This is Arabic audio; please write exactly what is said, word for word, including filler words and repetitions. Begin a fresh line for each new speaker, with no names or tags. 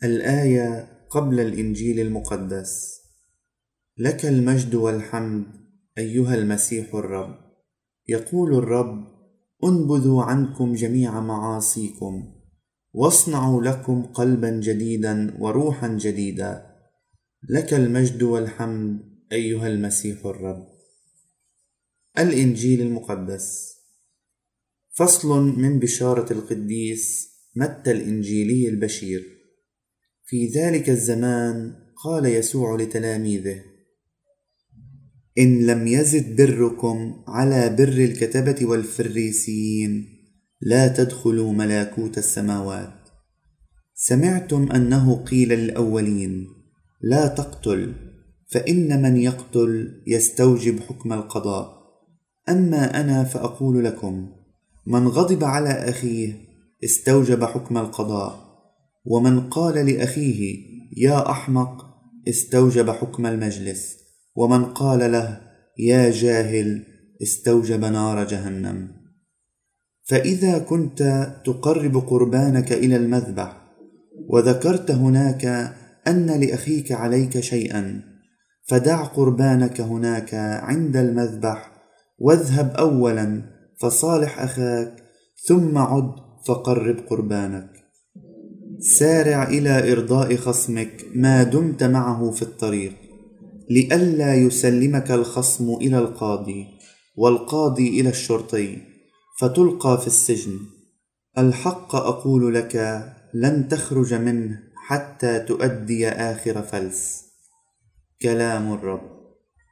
الآية قبل الإنجيل المقدس. لك المجد والحمد أيها المسيح الرب. يقول الرب: انبذوا عنكم جميع معاصيكم واصنعوا لكم قلبا جديدا وروحا جديدا. لك المجد والحمد أيها المسيح الرب. الإنجيل المقدس. فصل من بشارة القديس متى الإنجيلي البشير. في ذلك الزمان قال يسوع لتلاميذه: إن لم يزد بركم على بر الكتبة والفريسيين لا تدخلوا ملكوت السماوات. سمعتم أنه قيل للأولين: لا تقتل، فإن من يقتل يستوجب حكم القضاء. أما أنا فأقول لكم: من غضب على أخيه استوجب حكم القضاء، ومن قال لأخيه يا أحمق استوجب حكم المجلس، ومن قال له يا جاهل استوجب نار جهنم. فإذا كنت تقرب قربانك إلى المذبح وذكرت هناك أن لأخيك عليك شيئا، فدع قربانك هناك عند المذبح واذهب أولا فصالح أخاك، ثم عد فقرب قربانك. سارع إلى إرضاء خصمك ما دمت معه في الطريق، لئلا يسلمك الخصم إلى القاضي والقاضي إلى الشرطي فتلقى في السجن. الحق أقول لك لن تخرج منه حتى تؤدي آخر فلس. كلام الرب.